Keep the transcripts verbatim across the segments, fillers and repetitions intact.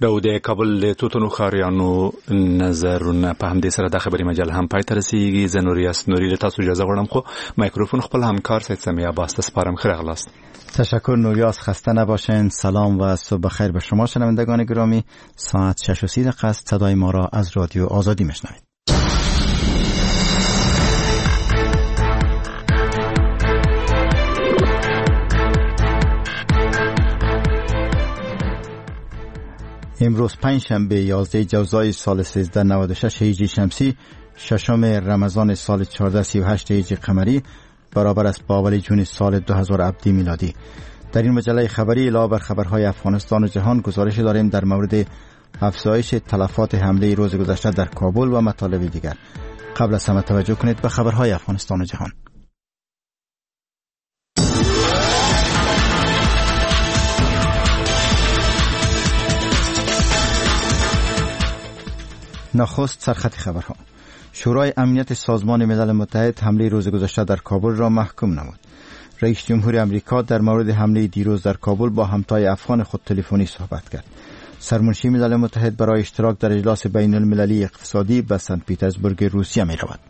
د کابل توتونو خاریانو نظرونه په همدې سره د خبري مجال هم پای ته رسیږي. زه نوریاس نوري له تاسو اجازه غواړم خو مایکروفون خپل همکار سید سمیع عباس ته سپارم. خیر اغلاست. تشکر نوریاس، خسته نباشین. سلام و صبح بخیر به شما شنوندگان گرامی. ساعت شش و سی دقیقه است. صدای ما را از رادیو آزادی میشنوید. امروز پنجشنبه یازده جوزای سال سیزده نود و شش هجری شمسی، ششم رمضان سال چهارده سی و هشت هجری قمری، برابر است با اول جون سال دو هزار عبدی میلادی. در این مجله خبری علاوه بر خبرهای افغانستان و جهان گزارش داریم در مورد افزایش تلفات حمله روز گذشته در کابل و مطالب دیگر. قبل از همه توجه کنید به خبرهای افغانستان و جهان. نخست سرخط خبرها. شورای امنیت سازمان ملل متحد حمله روز گذشته در کابل را محکوم نمود. رئیس جمهور امریکا در مورد حمله دیروز در کابل با همتای افغان خود تلفنی صحبت کرد. سرمنشی ملل متحد برای اشتراک در اجلاس بین المللی اقتصادی به سن پترزبورگ روسیه می رود.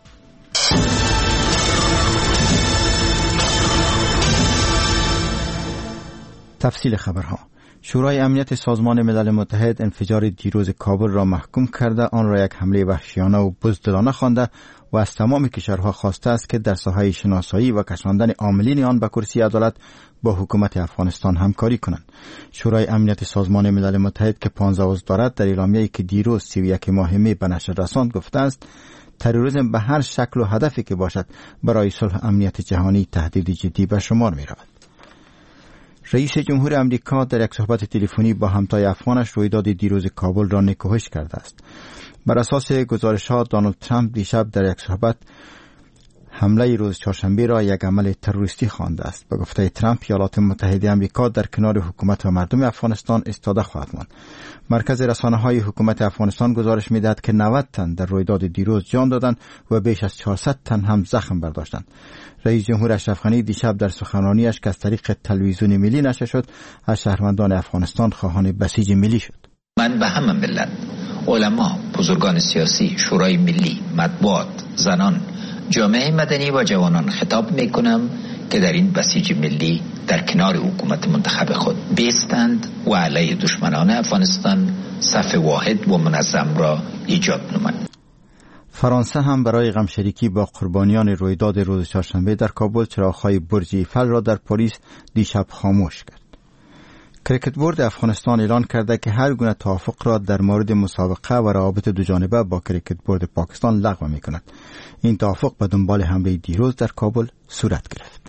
تفصیل خبرها. شورای امنیت سازمان ملل متحد انفجار دیروز کابل را محکوم کرده، آن را یک حمله وحشیانه و بزدلانه خوانده و از تمام کشورها خواسته است که در ساحه شناسایی و کشاندن عاملین آن به کرسی عدالت با حکومت افغانستان همکاری کنند. شورای امنیت سازمان ملل متحد که پانزده عضو دارد در اعلامیه‌ای که دیروز سی و یک ماه می به نشر رساند گفته است تروریسم به هر شکل و هدفی که باشد برای صلح امنیت جهانی تهدید جدی به شمار می رود. رئیس جمهور امریکا در یک صحبت تلفنی با همتای افغانش رویداد دیروز کابل را نکوهش کرده است. بر اساس گزارش‌ها دونالد ترامپ دیشب در یک صحبت حمله روز چهارشنبه را یک عمل تروریستی خوانده است. به گفته ترامپ ایالات متحده آمریکا در کنار حکومت و مردم افغانستان ایستاده خواهد ماند. مرکز رسانه‌های حکومت افغانستان گزارش می‌دهد که نود تن در رویداد دیروز جان دادند و بیش از چهارصد تن هم زخم برداشتند. رئیس جمهور اشرف غنی دیشب در سخنرانیش که از طریق تلویزیون ملی نشر شد از شهروندان افغانستان خواهان بسیج ملی شد. من به همه ملت، علما، بزرگان سیاسی، شورای ملی، مطبوعات، زنان، جامعه مدنی و جوانان خطاب میکنم که در این بسیج ملی در کنار حکومت منتخب خود بیستند و علیه دشمنان افغانستان صف واحد و منظم را ایجاد نمایند. فرانسه هم برای غمشریکی با قربانیان رویداد روز چهارشنبه در کابل چراغ‌های برج ایفل را در پاریس دیشب خاموش کرد. کریکت بورد افغانستان اعلان کرده که هر گونه توافق را در مورد مسابقه و روابط دو جانبه با کریکت بورد پاکستان لغو می کند. این توافق به دنبال حمله دیروز در کابل صورت گرفت.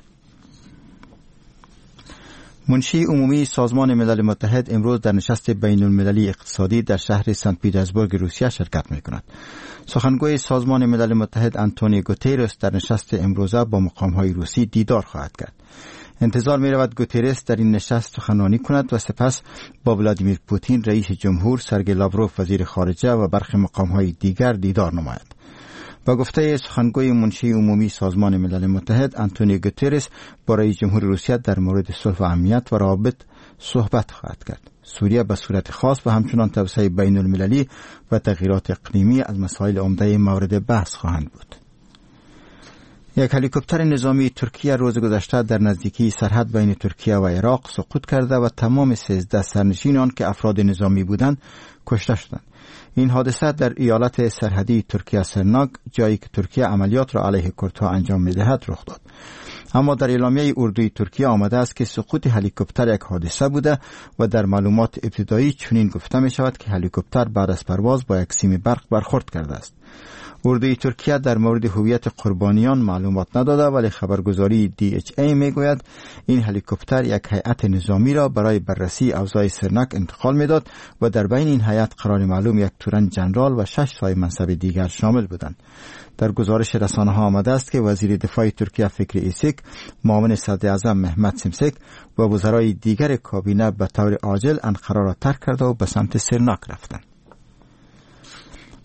منشی عمومی سازمان ملل متحد امروز در نشست بین المللی اقتصادی در شهر سن پترزبورگ روسیه شرکت می کند. سخنگوی سازمان ملل متحد آنتونیو گوتریس در نشست امروزه با مقام‌های روسی دیدار خواهد کرد. انتظار می رود گوتریس در این نشست سخنرانی کند و سپس با ولادیمیر پوتین رئیس جمهور، سرگئی لاوروف وزیر خارجه و برخی مقام‌های دیگر دیدار نماید. با گفته سخنگوی منشی عمومی سازمان ملل متحد آنتونیو گوتریس با رئیس جمهور روسیه در مورد صلح و امنیت و روابط صحبت خواهد کرد. سوریه به صورت خاص و همچنان توسعه بین المللی و تغییرات اقلیمی از مسائل عمده مورد بحث خواهند بود. یک هلیکوپتر نظامی ترکیه روز گذشته در نزدیکی سرحد بین ترکیه و عراق سقوط کرده و تمام سیزده سرنشینان که افراد نظامی بودند کشته شدند. این حادثه در ایالت سرحدی ترکیه سرناک، جایی که ترکیه عملیات را علیه کردها انجام می‌دهد، رخ داد. اما در اعلامیه اردوی ترکیه آمده است که سقوط هلیکوپتر یک حادثه بوده و در معلومات ابتدایی چنین گفته می شود که هلیکوپتر بعد از پرواز با یک سیم برق برخورد کرده است. اردوی ترکیه در مورد هویت قربانیان معلومات نداده، ولی خبرگزاری دی اچ ای می گوید این هلیکوپتر یک هیئت نظامی را برای بررسی اوضاع سرناک انتقال میداد و در بین این هیئت قرار معلوم یک تورن جنرال و شش صاحب منصب دیگر شامل بودند. در گزارش رسانه‌ها آمده است که وزیر دفاع ترکیه فکری ایسک، معاون صدر اعظم مهمت سیمسک و وزرای دیگر کابینه به طور عاجل انقره را ترک کرده و به سمت سرناک رفتند.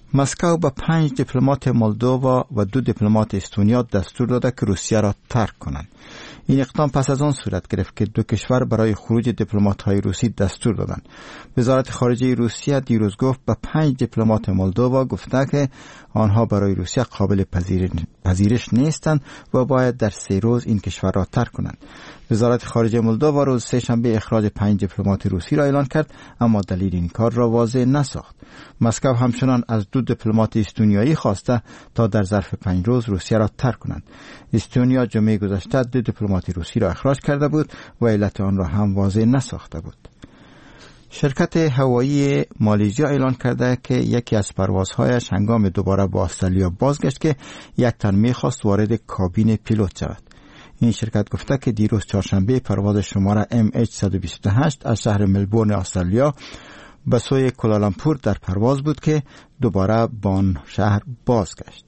مسکو به پنج دیپلمات مولدووا و دو دیپلمات استونیا دستور داده که روسیه را ترک کنند. این اقدام پس از آن صورت گرفت که دو کشور برای خروج دیپلمات‌های روسی دستور دادند. وزارت خارجه روسیه دیروز گفت به پنج دیپلمات مولدووا گفته که آنها برای روسیه قابل پذیرش نیستند و باید در سه روز این کشور را ترک کنند. وزارت خارجه مولدووا روز سه شنبه اخراج پنج دیپلمات روسی را اعلان کرد، اما دلیل این کار را واضح نساخت. مسکو همچنان از دو دیپلمات استونیایی خواسته تا در ظرف پنج روز روسیه را ترک کنند. استونیا جمعه گذشته دو دیپلمات روسی را اخراج کرده بود و علت آن را هم واضح نساخته بود. شرکت هوایی مالزیا اعلان کرده که یکی از پروازهایش هنگام دوباره با استرالیا بازگشت که یک تن می‌خواست وارد کابین پیلوت شود. این شرکت گفته که دیروز چهارشنبه پرواز شماره ام اچ صد و بیست و هشت از شهر ملبورن استرالیا به سوی کوالالامپور در پرواز بود که دوباره به آن شهر بازگشت.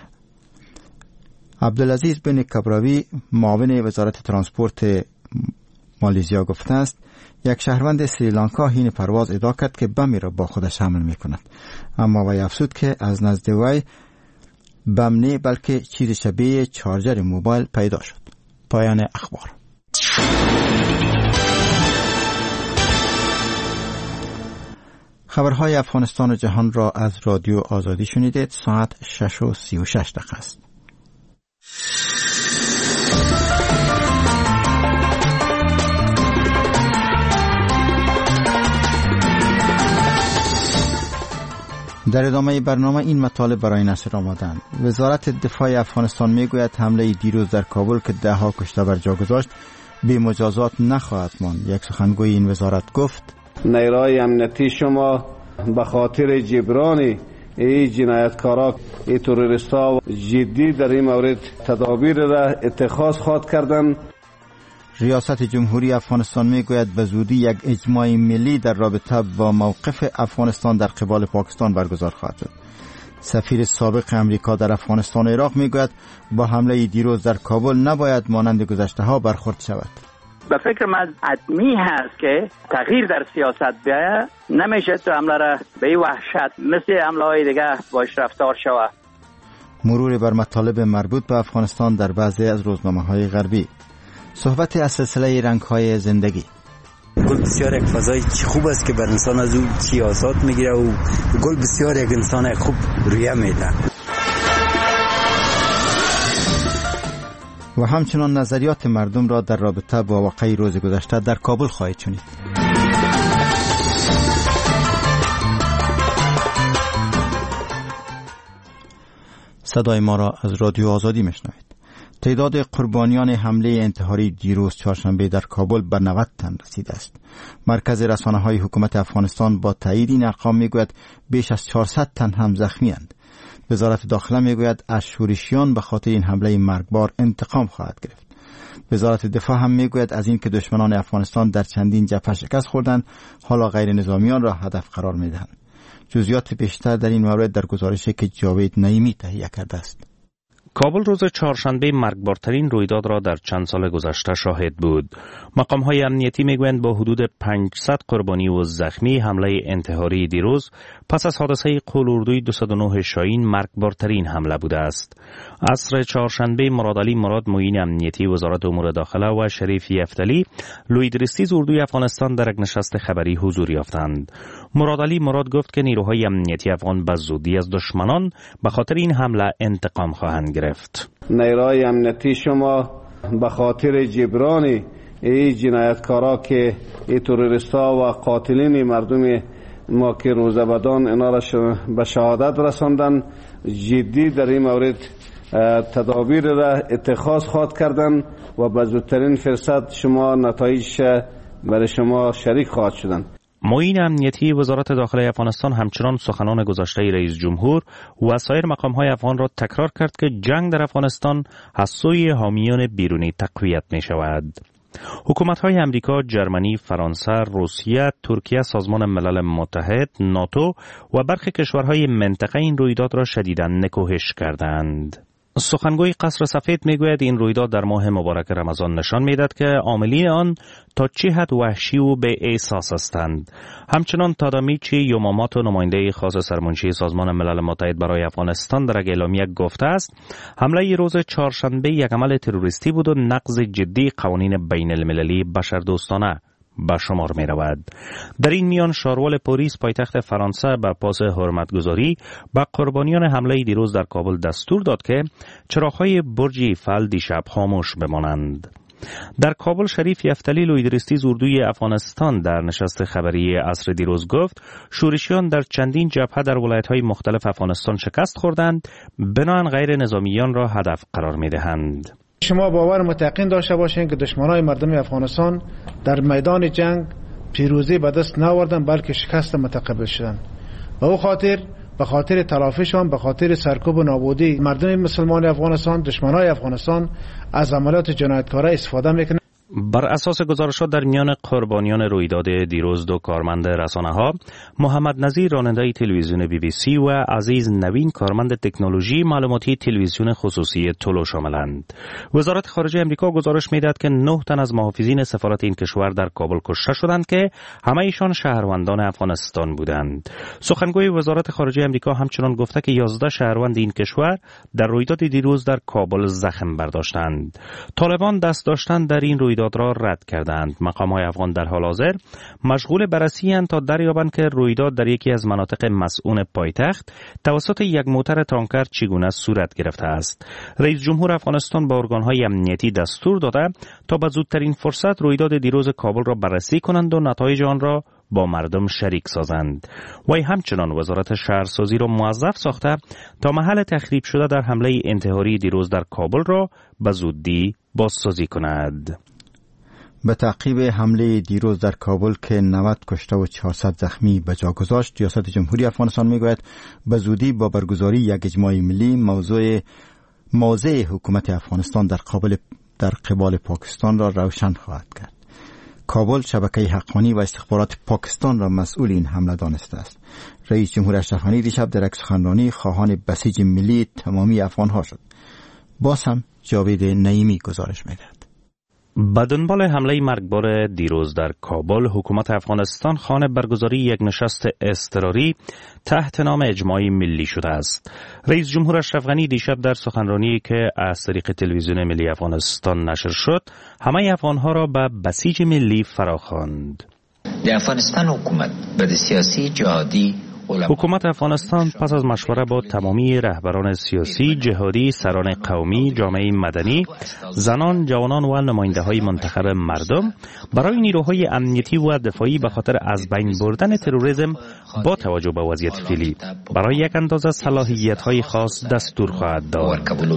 عبدالعزیز بن کبراوی معاون وزارت ترانسپورت مالزیا گفته است یک شهروند سریلانکا حین پرواز ادعا کرد که بمی را با خودش حمل می کند، اما وی افزود که از نزد وی بم نه بلکه چیز شبیه چارجر موبایل پیدا شد. پایان اخبار. خبرهای افغانستان و جهان را از رادیو آزادی شنیدید. ساعت شش و سی و شش دقیقه است. در ادامه برنامه این مطالب برای نشر آمدند. وزارت دفاع افغانستان میگوید حمله دیروز در کابل که ده ها کشته بر جا گذاشت بی مجازات نخواهد ماند. یک سخنگوی این وزارت گفت نیروهای امنیتی شما به خاطر جبران این جنایتکارا این تروریستا جدی در این مورد تدابیر را اتخاذ خواهد کردند. ریاست جمهوری افغانستان میگوید به زودی یک اجماع ملی در رابطه با موقف افغانستان در قبال پاکستان برگزار خواهد شد. سفیر سابق امریکا در افغانستان و عراق میگوید با حمله دیروز در کابل نباید مانند گذشته ها برخورد شود. به فکر من حتمی هست که تغییر در سیاست بیاید، نمیشه تو حمله را به این وحشت مثل حمله های دیگه باش رفتار شود. مرور بر مطالب مربوط به افغانستان در بعضی از روزنامه های غربی. صحبت از سلسله رنگ‌های زندگی. گل بسیار یک فضای خوب است که بر انسان از اون سیاست میگیره و گل بسیار یک انسان خوب رویه میده. و همچنان نظریات مردم را در رابطه با واقعه روز گذشته در کابل خواهید شنید. صدای ما را از رادیو آزادی میشنوید. تعداد قربانیان حمله انتحاری دیروز چهارشنبه در کابل به نود تن رسیده است. مرکز رسانه‌های حکومت افغانستان با تایید این ارقام میگوید بیش از چهارصد تن هم زخمی‌اند. وزارت داخله میگوید از شورشیان به خاطر این حمله مرگبار انتقام خواهد گرفت. وزارت دفاع هم میگوید از این که دشمنان افغانستان در چندین جبهه شکست خوردند، حالا غیر نظامیان را هدف قرار میدهند. جزئیات بیشتر در این مورد در گزارشی که جاوید نعیمی تهیه کرده است. کابل روز چهارشنبه مرگبارترین رویداد را در چند سال گذشته شاهد بود. مقام‌های امنیتی میگویند با حدود پانصد قربانی و زخمی حمله انتحاری دیروز پس از حادثه قول-اردوی دویست و نه شاهین مرگبارترین حمله بوده است. عصر چهارشنبه مراد علی مراد معین امنیتی وزارت امور داخله و شریف یفتلی لویدرستیز اردوی افغانستان در یک نشست خبری حضور یافتند. مراد علی مراد گفت که نیروهای امنیتی افغان به زودی از دشمنان به خاطر این حمله انتقام خواهند گرفت. نیروهای امنیتی شما به خاطر جبران این جنایتکارا که این تروریستا و قاتلین مردم ما که روزبدان اینا را به شهادت رساندن جدی در این مورد تدابیر را اتخاذ خواهد کردن و به زودترین فرصت شما نتایج برای شما شریک خواهد شدن. معین امنیتی وزارت داخله افغانستان همچنان سخنان گذشته رئیس جمهور و سایر مقام‌های افغان را تکرار کرد که جنگ در افغانستان از سوی حامیان بیرونی تقویت می شود. حکومت‌های امریکا، جرمنی، فرانسه، روسیه، ترکیه، سازمان ملل متحد، ناتو و برخی کشورهای منطقه این رویداد را شدیداً نکوهش کردند. سخنگوی قصر سفید میگوید این رویداد در ماه مبارک رمضان نشان میدهد که عاملین آن تا چه حد وحشی و به احساس هستند. همچنان تادامیچی یوماماتو نماینده خاص سرمنشی سازمان ملل متحد برای افغانستان در اعلامیه گفته است حمله روز چهارشنبه یک عمل تروریستی بود و نقض جدی قوانین بین المللی بشردوستانه به شمار می رود. در این میان شاروال پاریس پایتخت فرانسه به پاس حرمتگزاری به قربانیان حمله دیروز در کابل دستور داد که چراغ‌های برج ایفل دیشب خاموش بمانند. در کابل شریف یفتلی لویدرستی اردوی افغانستان در نشست خبری عصر دیروز گفت شورشیان در چندین جبهه در ولایت‌های مختلف افغانستان شکست خوردند، بنابراین غیر نظامیان را هدف قرار می‌دهند. شما باور متقین داشته باشین که دشمنای مردم افغانستان در میدان جنگ پیروزی به دست نآوردند بلکه شکست متقبل شدند. به او خاطر به خاطر تلافیشان به خاطر سرکوب و نابودی مردم مسلمان افغانستان دشمنای افغانستان از عملیات جنایتکارانه استفاده میکنند. بر اساس گزارشات در میان قربانیان رویداد دیروز دو کارمند رسانه‌ها محمد نظیر راننده تلویزیون بی بی سی و عزیز نوین کارمند تکنولوژی معلوماتی تلویزیون خصوصی تولو شاملند. وزارت خارجه آمریکا گزارش میدهد که نه تن از محافظین سفارت این کشور در کابل کشته شدند که همه ایشان شهروندان افغانستان بودند. سخنگوی وزارت خارجه آمریکا همچنان گفته که یازده شهروند این کشور در رویداد دیروز در کابل زخم برداشتند. طالبان دست داشتن در این رویداد را رد کردند. مقام‌های افغان در حال حاضر مشغول بررسی اند تا دریابند که رویداد در یکی از مناطق مسئول پایتخت توسط یک موتر تانکر چگونه صورت گرفته است. رئیس جمهور افغانستان با ارگان‌های امنیتی دستور داده تا به زودترین فرصت رویداد دیروز کابل را بررسی کنند و نتایج آن را با مردم شریک سازند. وی همچنان وزارت شهرسازی را موظف ساخته تا محل تخریب شده در حمله انتحاری دیروز در کابل را به زودی بازسازی کند. به تعقیب حمله دیروز در کابل که نود کشته و چهارصد زخمی به جا گذاشت، ریاست جمهوری افغانستان میگوید به زودی با برگزاری یک اجماع ملی موضوع موضع حکومت افغانستان در قبال در قبال پاکستان را روشن خواهد کرد. کابل شبکه حقانی و استخبارات پاکستان را مسئول این حمله دانسته است. رئیس جمهور اشرف غنی دیشب در یک سخنرانی خواهان بسیج ملی تمامی افغانها شد. باز هم جاوید نعیمی گزارش میدهد. به دنبال حمله مرگبار دیروز در کابل، حکومت افغانستان خانه برگزاری یک نشست اضطراری تحت نام اجماع ملی شده است. رئیس جمهور اشرف غنی دیشب در سخنرانی که از طریق تلویزیون ملی افغانستان نشر شد، همه افغانها را به بسیج ملی فراخواند. در افغانستان حکومت به سیاسی جهادی حکومت افغانستان پس از مشوره با تمامی رهبران سیاسی، جهادی، سران قومی، جامعه مدنی، زنان، جوانان و نماینده‌های منتخب مردم برای نیروهای امنیتی و دفاعی به خاطر از بین بردن تروریسم با توجه به وضعیت فعلی برای یک اندازه صلاحیت‌های خاص دستور خواهد داد.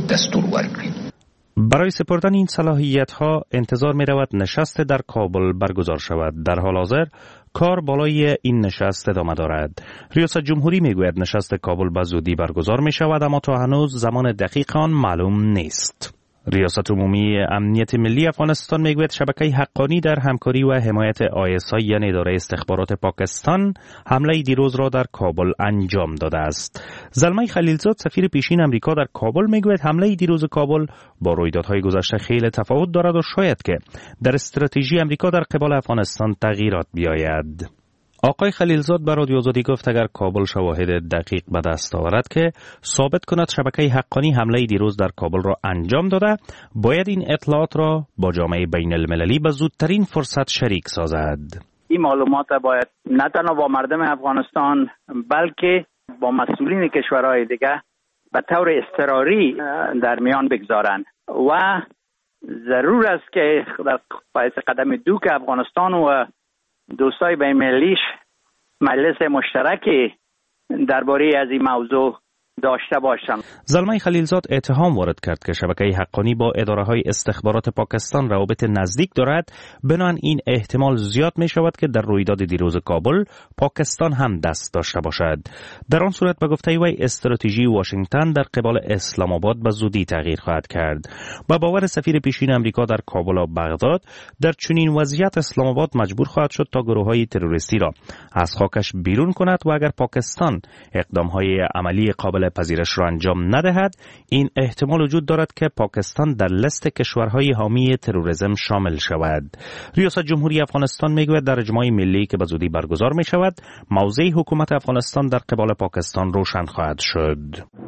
برای سپردن این صلاحیت‌ها انتظار می‌رود نشست در کابل برگزار شود. در حال حاضر کار بالای این نشست ادامه دارد. ریاست جمهوری میگوید نشست کابل به زودی برگزار می شود، اما تا هنوز زمان دقیق آن معلوم نیست. ریاست عمومی امنیت ملی افغانستان میگوید شبکه حقانی در همکاری و حمایت آی اس آی یعنی اداره استخبارات پاکستان حمله دیروز را در کابل انجام داده است. زلمه خلیلزاد سفیر پیشین امریکا در کابل میگوید حمله دیروز کابل با رویدادهای گذشته خیلی تفاوت دارد و شاید که در استراتژی امریکا در قبال افغانستان تغییرات بیاید. آقای خلیلزاد به رادیو آزادی گفت اگر کابل شواهد دقیق به دست آورد که ثابت کند شبکه حقانی حمله دیروز در کابل را انجام داده، باید این اطلاعات را با جامعه بین المللی به زودترین فرصت شریک سازد. این معلومات باید نه تنها با مردم افغانستان بلکه با مسئولین کشورهای دیگه به طور اضطراری در میان بگذارند و ضرور است که در پایه قدم دوک افغانستان و دوستای بین ملیش مجلس مشترکی درباره از این موضوع داشته باشم. زلمه خلیلزاد اتهام وارد کرد که شبکه حقانی با اداره‌های استخبارات پاکستان روابط نزدیک دارد، بنابراین این احتمال زیاد می شود که در رویداد دیروز کابل پاکستان هم دست داشته باشد. در آن صورت به گفته وی استراتژی واشنگتن در قبال اسلام آباد به زودی تغییر خواهد کرد. با باور سفیر پیشین امریکا در کابل و بغداد، در چنین وضعیت اسلام آباد مجبور خواهد شد تا گروه‌های تروریستی را از خاکش بیرون کند و اگر پاکستان اقدام‌های عملی قابل عمل پذیرش را انجام ندهد، این احتمال وجود دارد که پاکستان در لیست کشورهای حامی تروریسم شامل شود. ریاست جمهوری افغانستان میگوید در اجماع ملی که به زودی برگزار می شود، موضع حکومت افغانستان در قبال پاکستان روشن خواهد شد.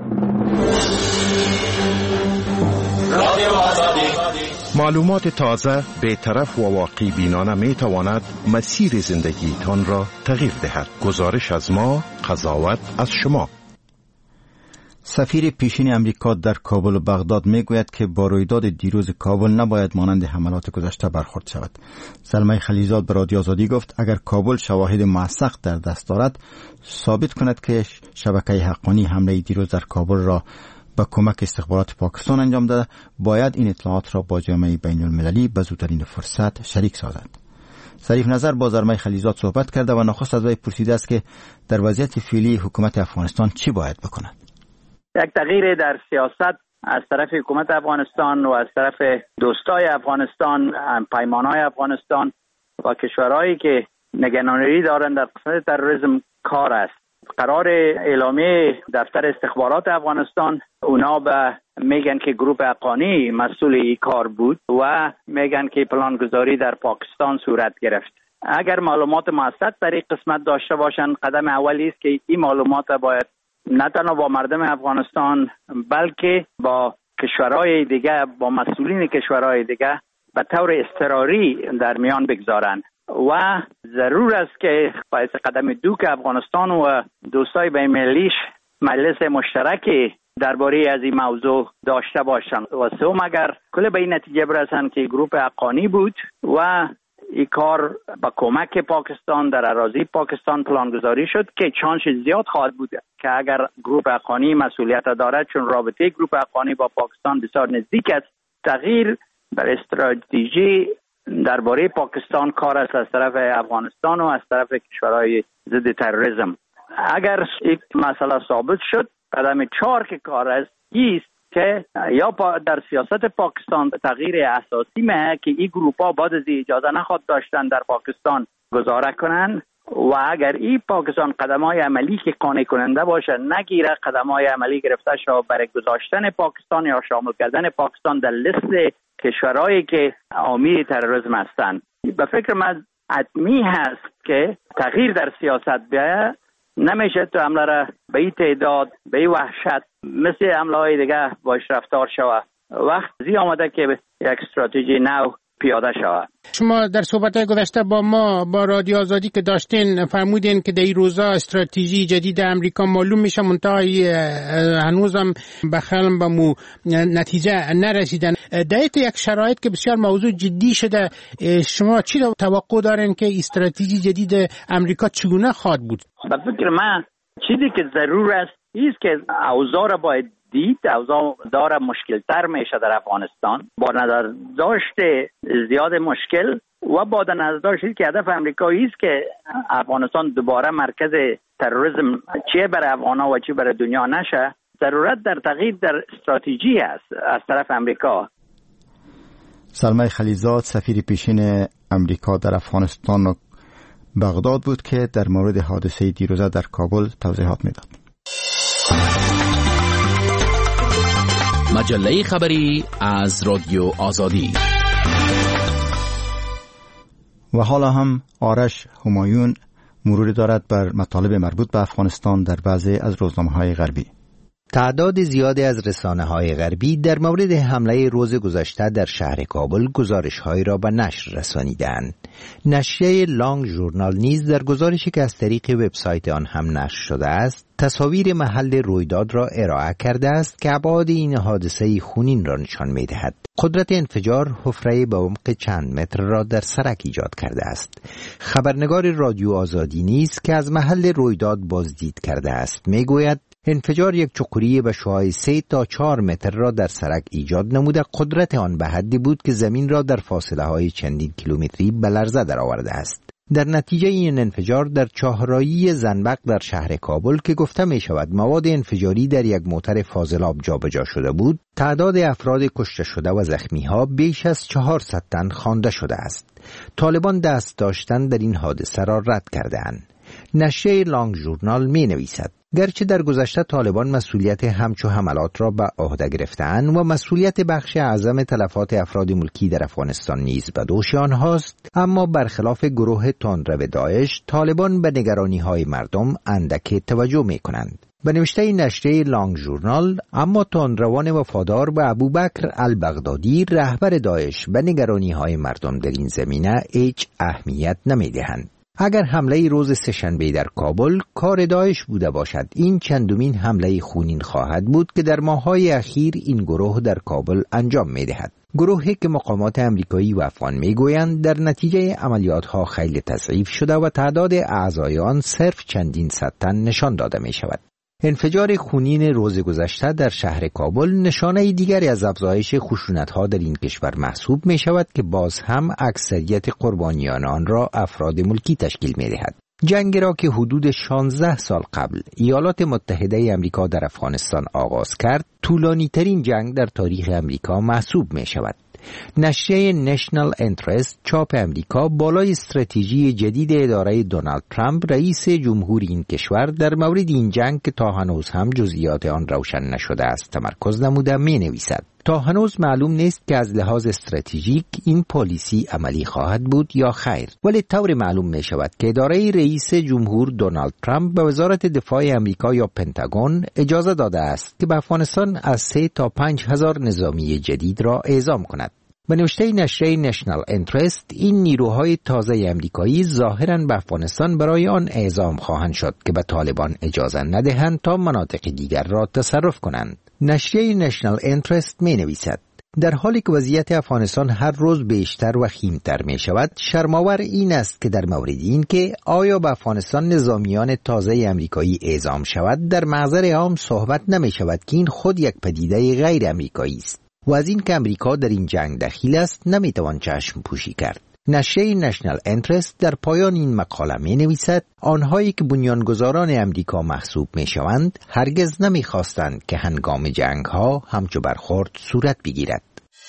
معلومات تازه، بی‌طرف و واقعی بینانه می تواند مسیر زندگیتان را تغییر دهد. گزارش از ما، قضاوت از شما. سفیر پیشین امریکا در کابل و بغداد می گوید که با رویداد دیروز کابل نباید مانند حملات گذشته برخورد شود. سلمای خلیزاد به رادیو آزادی گفت اگر کابل شواهد موثق در دست دارد ثابت کند که شبکه حقانی حمله دیروز در کابل را با کمک استخبارات پاکستان انجام داده، باید این اطلاعات را با جامعه بین المللی به زودترین فرصت شریک سازد. ظریف نظر با زلمای خلیزاد صحبت کرده و نخست از وی پرسیده است که در وضعیت فعلی حکومت افغانستان چی باید بکند. یک تغییر در سیاست از طرف حکومت افغانستان و از طرف دوستای افغانستان، پیمانهای افغانستان و کشورهایی که نگرانی دارند در قسمت تروریسم کار است. قرار اعلامیه دفتر استخبارات افغانستان، اونا به میگن که گروه حقانی مسئول این کار بود و میگن که پلانگذاری در پاکستان صورت گرفت. اگر معلومات موثق در این قسمت داشته باشند، قدم اولی است که این معلومات باید نه تنها با مردم افغانستان بلکه با کشورهای دیگه، با مسئولین کشورهای دیگه به طور اضطراری در میان بگذارند و ضرور است که باید قدم دو که افغانستان و دوستای بین المللیش مجلس مشترک درباره از این موضوع داشته باشند و سوم اگر کل به این نتیجه برسند که گروه حقانی بود و این کار با کمک پاکستان در اراضی پاکستان پلانگذاری شد که چانس زیاد خواهد بود که اگر گروه حقانی مسئولیت دارد، چون رابطه گروه حقانی با پاکستان بسیار نزدیک است، تغییر در استراتژی درباره پاکستان کار است از طرف افغانستان و از طرف کشورهای ضد تروریسم. اگر این مسئله ثابت شد، قدم چهار که کار است است که یا در سیاست پاکستان تغییر اساسی مه که این گروپ ها بعد از اجازه نخواد داشتن در پاکستان گزاره کنن و اگر این پاکستان قدم های عملی که قانع کننده باشه نگیره، قدم های عملی گرفته شد برای گذاشتن پاکستان یا شامل کردن پاکستان در لیست کشورهایی که حامی تروریسم هستند، به فکر من حتمی هست که تغییر در سیاست بیاید. نمیشه تو حمله را به این تعداد، به این وحشت مثل حمله های دیگه باش رفتار شود. وقت زی آمده که یک استراتژی نو پیاده شود. شما در صحبت‌های گذشته با ما با رادیو آزادی که داشتین فرمودین که در این روزا استراتژی جدید امریکا معلوم میشه، منتها هنوزم به خلم به مو نتیجه نرسیدن. در یک شرایط که بسیار موضوع جدی شده، شما چی توقع دارین که استراتژی جدید امریکا چگونه خواهد بود؟ به فکر من چیزی که ضرور است است که اوضاع را باید دید. اوضاع داره مشکل تر میشه در افغانستان با نظر داشت زیاد مشکل و با نظر داشت که هدف امریکایی است که افغانستان دوباره مرکز تروریسم چه برای افغانا و چه برای دنیا نشه. ضرورت در تغییر در استراتژی است از طرف امریکا. سلمای خلیزاد سفیر پیشین امریکا در افغانستان و بغداد بود که در مورد حادثه دیروزه در کابل توضیحات میداد. مجله خبری از رادیو آزادی. و حالا هم آرش همایون مروری دارد بر مطالب مربوط به افغانستان در بعضی از روزنامه‌های غربی. تعداد زیادی از رسانه‌های غربی در مورد حمله روز گذشته در شهر کابل گزارش‌هایی را به نشر رسانیدند. نشریه لانگ ژورنال نیز در گزارشی که از طریق وبسایت آن هم نشر شده است، تصاویر محل رویداد را ارائه کرده است که ابعاد این حادثه خونین را نشان می‌دهد. قدرت انفجار حفره به عمق چند متر را در سرک ایجاد کرده است. خبرنگار رادیو آزادی نیز که از محل رویداد بازدید کرده است میگوید انفجار یک چقوری به شعاع سه تا چهار متر را در سرک ایجاد نموده، قدرت آن به حدی بود که زمین را در فاصله های چندین کیلومتری به لرزه درآورده است. در نتیجه این انفجار در چهارراهی زنبق در شهر کابل که گفته می شود مواد انفجاری در یک موتر فاضلاب جابجا شده بود، تعداد افراد کشته شده و زخمی ها بیش از چهارصد تن خوانده شده است. طالبان دست داشتن در این حادثه را رد کردند. نشریه لانگ ژورنال می نویسد گرچه در گذشته طالبان مسئولیت همچو حملات را به عهده گرفتند و مسئولیت بخش اعظم تلفات افراد ملکی در افغانستان نیز به دوش آنهاست، اما برخلاف گروه تندرو داعش، طالبان به نگرانی‌های مردم اندک توجه می‌کنند. به نوشته نشریه لانگ ژورنال، اما تندروان وفادار به ابوبکر البغدادی رهبر داعش به نگرانی‌های مردم در این زمینه هیچ اهمیت نمی‌دهند. اگر حمله روز سه‌شنبه در کابل کار داعش بوده باشد، این چندمین حمله خونین خواهد بود که در ماه‌های اخیر این گروه در کابل انجام می‌دهد. گروهی که مقامات امریکایی و افغان می‌گویند در نتیجه عملیات‌ها خیلی تضعیف شده و تعداد اعضای آن صرف چندین صد تن نشان داده می‌شود. انفجار خونین روز گذشته در شهر کابل نشانه دیگری از افزایش خشونت‌ها در این کشور محسوب می شود که باز هم اکثریت قربانیان آن را افراد ملکی تشکیل می دهد. جنگی را که حدود شانزده سال قبل ایالات متحده امریکا در افغانستان آغاز کرد، طولانی ترین جنگ در تاریخ امریکا محسوب می شود. نشریه نشنال انترست چاپ امریکا بالای استراتژی جدید اداره دونالد ترامپ رئیس جمهور این کشور در مورد این جنگ که تا هنوز هم جزئیات آن روشن نشده است تمرکز نموده می نویسد. تا هنوز معلوم نیست که از لحاظ استراتژیک این پالیسی عملی خواهد بود یا خیر، ولی طور معلوم می شود که اداره رئیس جمهور دونالد ترامپ به وزارت دفاع امریکا یا پنتاگون اجازه داده است که به افغانستان از سه تا پنج هزار نظامی جدید را اعزام کند. به نوشته نشریه نشنال انترست، این نیروهای تازه امریکایی ظاهراً به افغانستان برای آن اعزام خواهند شد که به طالبان اجازه ندهند تا مناطق دیگر را تصرف کنند. نشریه نشنال انترست می نویسد: در حالی که وضعیت افغانستان هر روز بیشتر و خیمتر می شود، شرم‌آور این است که در مورد این که آیا به افغانستان نظامیان تازه امریکایی اعزام شود، در محضر عام صحبت نمی شود که این خود یک پدیده غیر امریکایی است و از این که امریکا در این جنگ دخیل است نمیتوان چشم پوشی کرد. نشریه نشنال انترست در پایان این مقاله می نویسد: آنهایی که بنیانگذاران امریکا محسوب می شوند هرگز نمی خواستند که هنگام جنگ ها همچو برخورد صورت بگیرد.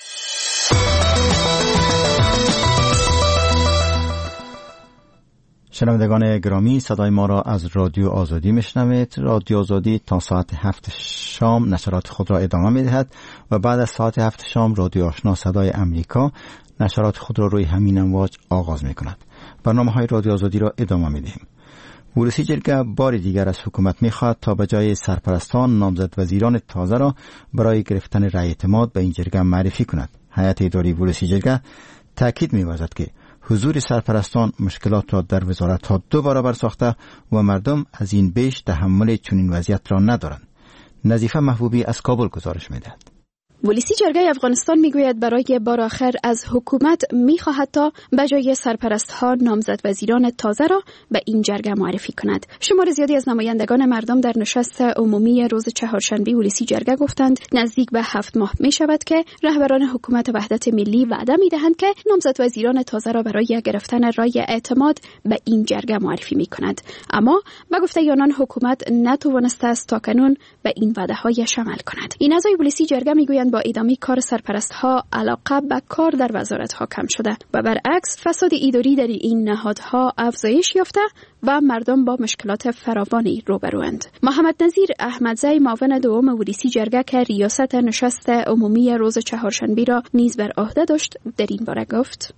شنوندگان گرامی، صدای ما را از رادیو آزادی میشنوید. رادیو آزادی تا ساعت هفت شام نشرات خود را ادامه میدهد و بعد از ساعت هفت شام رادیو آشنا صدای امریکا نشرات خود را روی همین امواج آغاز می کند. برنامه های رادیو آزادی را ادامه می دهیم. ولسی جرگه بار دیگر از حکومت می خواهد تا به جای سرپرستان نامزد وزیران تازه را برای گرفتن رأی اعتماد به این جرگه معرفی کند. هیئت اداری ولسی جرگه تاکید می ورزد که حضور سرپرستان مشکلات را در وزارت ها دو برابر ساخته و مردم از این بیش تحمل چنین وضعیت را ندارند. نظیفه محبوبی از کابل گزارش می دهد. ولسی جرگه افغانستان میگوید برای بار آخر از حکومت میخواهد تا به جای سرپرست ها نامزد وزیران تازه را به این جرگه معرفی کند. شمار زیادی از نمایندگان مردم در نشست عمومی روز چهارشنبه ولسی جرگه گفتند نزدیک به هفت ماه می شود که رهبران حکومت وحدت ملی وعده میدهند که نامزد وزیران تازه را برای گرفتن رای اعتماد به این جرگه معرفی می کند. اما به گفته آنان حکومت نتوانسته است تاکنون به این وعده هایش عمل کند. این اعضای ولسی جرگه میگویند با ادامه کار سرپرست ها علاقه به کار در وزارت ها کم شده و برعکس فساد اداری در این نهادها افزایش یافته و مردم با مشکلات فراوانی روبروند. محمد نظیر احمدزی معاون دوم ولسی جرگه که ریاست نشست عمومی روز چهارشنبه را نیز بر عهده داشت در این باره گفت: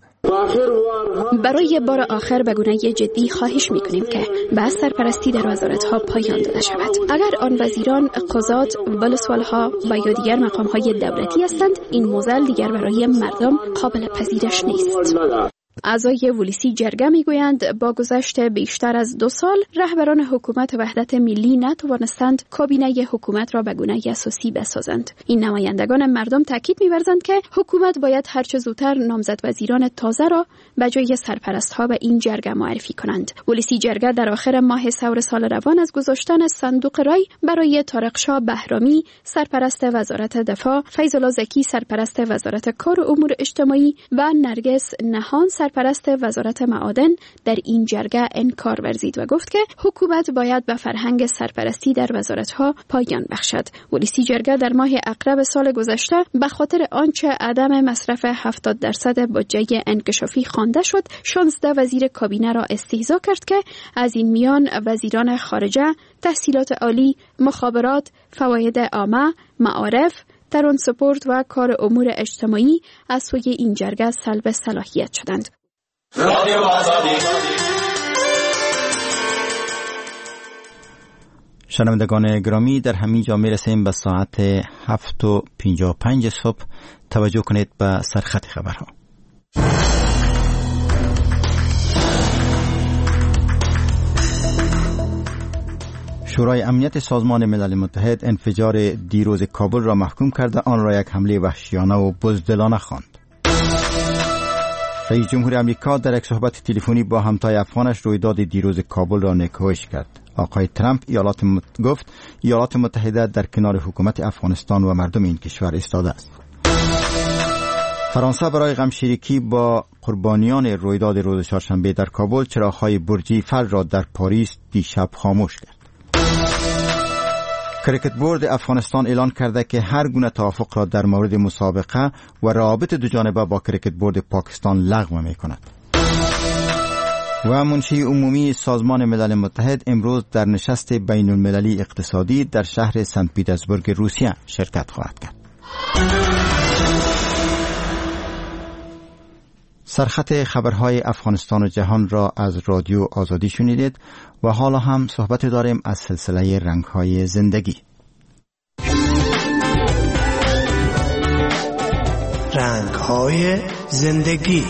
برای بار آخر به گونه جدی خواهش میکنیم که به سرپرستی در وزارت‌ها پایان داده شود. اگر آن وزیران، قضات، ولسوال‌ها و یا دیگر مقام‌های دولتی هستند، این موزل دیگر برای مردم قابل پذیرش نیست. اعضای ولسی جرگه میگویند با گذشت بیشتر از دو سال رهبران حکومت وحدت ملی نتوانستند کابینه حکومت را به گونه اساسی بسازند. این نمایندگان مردم تاکید می‌ورزند که حکومت باید هر چه زودتر نامزد وزیران تازه را به جای سرپرست‌ها به این جرگه معرفی کنند. ولسی جرگه در آخر ماه سور سال روان از گذاشتن صندوق رای برای طارق شاه بهرامی سرپرست وزارت دفاع، فیض‌الله زکی سرپرست وزارت کار و امور اجتماعی و نرگس نهان سرپرست وزارت معادن در این جرگه انکار ورزید و گفت که حکومت باید به فرهنگ سرپرستی در وزارت‌ها پایان بخشد. رئیس جرگه در ماه اقرب سال گذشته به خاطر آنچه عدم مصرف هفتاد درصد بودجه انکشافی خوانده شد، شانزده وزیر کابینه را استهزا کرد که از این میان وزیران خارجه، تحصیلات عالی، مخابرات، فواید عامه، معارف، ترانسپورت و کار امور اجتماعی از سوی این جرگه سلب صلاحیت شدند. شنوندگان گرامی، در همین جا میرسیم به ساعت هفت و پنجاه و پنج صبح. توجه کنید به سرخط خبرها. شورای امنیت سازمان ملل متحد انفجار دیروز کابل را محکوم کرده، آن را یک حمله وحشیانه و بزدلانه خواند. رئیس جمهور امریکا در یک صحبت تلفنی با همتای افغانش رویداد دیروز کابل را نکوهش کرد. آقای ترامپ ایالات مت... گفت ایالات متحده در کنار حکومت افغانستان و مردم این کشور ایستاده است. فرانسه برای غمشریکی با قربانیان رویداد روز چهارشنبه در کابل چراغ‌های برج ایفل را در پاریس دیشب خاموش کرد. کریکت بورد افغانستان اعلان کرده که هر گونه توافق را در مورد مسابقه و روابط دو جانبه با کریکت بورد پاکستان لغو می کند. و منشی عمومی سازمان ملل متحد امروز در نشست بین المللی اقتصادی در شهر سنت پیترزبورگ روسیه شرکت خواهد کرد. سرخط خبرهای افغانستان و جهان را از رادیو آزادی شنیدید و حالا هم صحبت داریم از سلسله رنگهای زندگی. رنگهای زندگی.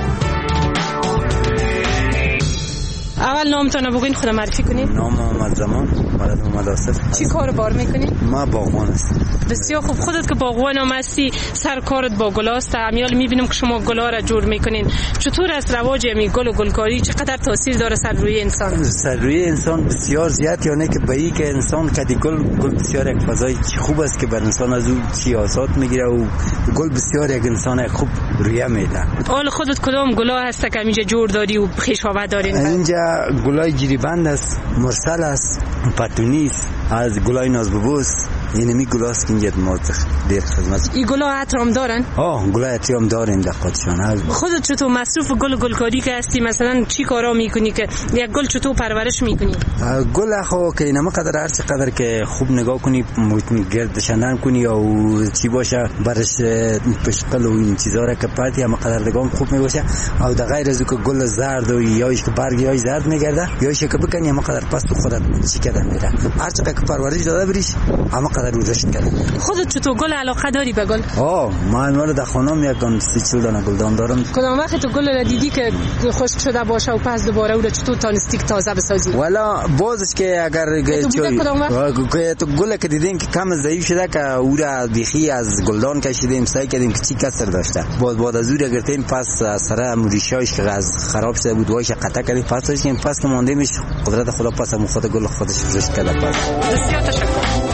اول نامتون بگوین، خدا معرفی کنید. نام محمد زمان، ولد محمد آصف. چی کار بار میکنید؟ ما باغبان هستم. بسیار خوب. خودت که باغبان هم هستی، سر کارت با گلاست، امیال میبینم که شما گلا را جور میکنین. چطور است رواج می گل و گلکاری؟ چقدر تاثیر داره سر روی انسان؟ سر روی انسان بسیار زیاد، یعنی که به این که انسان کدی گل گل بسیار یک فضای خوب است که بر انسان از اون سیاست میگیره و گل بسیار یک انسان خوب رویه میده. حال خودت کدام گلا هست که اینجا جور داری و خویشاوه دارین؟ اینجا گلای جیریبند است، مرسل است، پتونی است، از گلای نازببوس، یعنی می گلاست که اینجا ما دیر خدمت. این گلا عطر هم دارن؟ آه، گلای عطر هم دارن در خودشان. خودت چطور مصروف گل و گلکاری که هستی؟ مثلا چی کارا میکنی که یک گل چطور پرورش میکنی؟ گل خو که اینم قدر هر چقدر که خوب نگاه کنی، گردشندن کنی او چی باشه برش پشقل و این چیزا را که پاتی هم قدر نگاه خوب میباشه. او در غیر از که گل زرد و یایش که برگ یای زرد میگرده، یایش که بکنی هم قدر پس خودت چی کردن میره. هر چقدر که پرورش داده بریش هم قدر رو رشد کرده. خودت چطور گل علاقه داری به گل؟ آه، من مال در خانم یکم سی چهل دانه گلدان دارم. کدام وقت تو گل را دیدی که خشک شده باشه و پس دوباره او را چطور تانستیک تازه بسازی؟ والا بازش که اگر که تو گل که دیدیم که کم ضعیف شده که او را بیخی از گلدان کشیدیم، سعی کردیم که چی کسر داشته. بعد بعد از او را گرفتیم، پس سر ریشه‌اش که از خراب شده بود وایش قطع کردیم، پس داشتیم پس که ماندیمش قدرت خدا پس هم خود گل خودش رشد کرده. پس بسیار تشکر.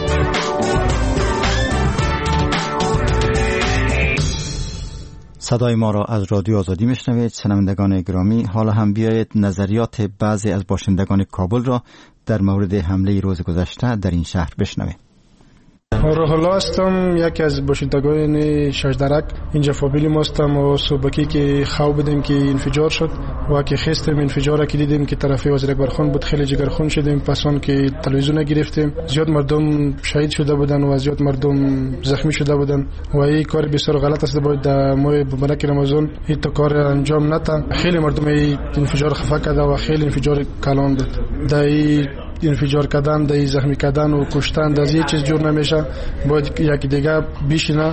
صدای ما را از رادیو آزادی میشنوید. شنوندگان گرامی، حالا هم بیایید نظریات بعضی از باشندگان کابل را در مورد حمله روز گذشته در این شهر بشنویم. روح الله هستم، یکی از باشندگان ششدرک. اینجا فامیلی ما هستم و صبحی که خواب بودیم که انفجار شد و که خستیم انفجار که دیدیم که طرف وزیر اکبرخان بود، خیلی جگرخون شدیم. پس آن که تلویزیون گرفتیم، زیاد مردم شهید شده بودن و زیاد مردم زخمی شده بودن و این کار بسیار غلط است. باید در ماه مبارک رمضان این تا کار انجام نده. خیلی مردم این انفجار خفه کرده و خیلی انفجار کلان داد. در انفجار کردن، در زخمی کردن و کشتن از یه چیز جور نمیشه. باید یکی دیگه بیشینه.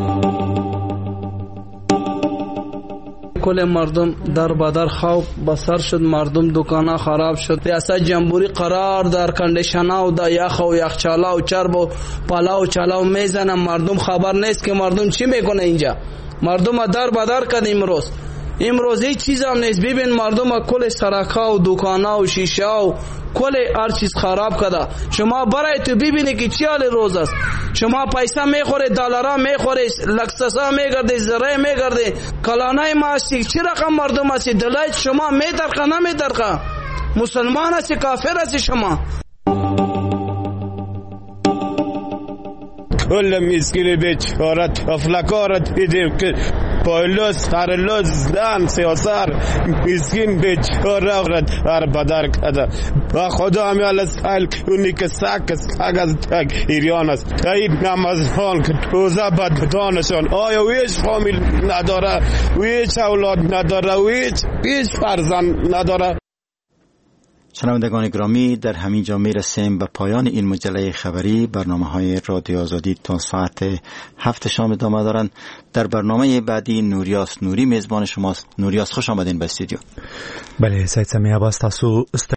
کل مردم در بدر خواب بسر شد، مردم دکانه خراب شد. ریاست جمهوری قرار در کندیشنا و در یخ و یخچالا و چرب و پلاو چلاو میزنن. مردم خبر نیست که مردم چی میکنه اینجا. مردم در بدر کردیم امروز. امروز هیچ چیز هم نیست. ببین مردم کل سرکا و دکانا و شیشه و کل هر چیز خراب کرده. شما برای تو ببینی که چی حال روز است. شما پیسه میخوره، دلارا میخوره، لکسسا میگرده، زره میگرده، کلانای ماستی چی رقم مردم هستی؟ دلای شما میترقه نمیترقه؟ مسلمان هستی کافر هستی شما؟ کل مسکین بیچارت افلکارت دیدیم که پایلوز هرلوز زن سیاسر مسکین بیچاره هر بدر کده و خدا همیال سال اونی که سک سک از تک ایریان است تایید نمازان که روزه بدانشان آیا ویچ فامیل نداره، ویچ اولاد نداره، ویچ ویچ فرزند نداره. شنوندگان گرامی، در همین جا میرسیم به پایان این مجله خبری. برنامه های رادیو آزادی تا ساعت هفت شام ادامه دارند. در برنامه بعدی نوریاس نوری میزبان شماست. نوریاس خوش آمدین به استودیو. بله سید سمیع عباس، تاسو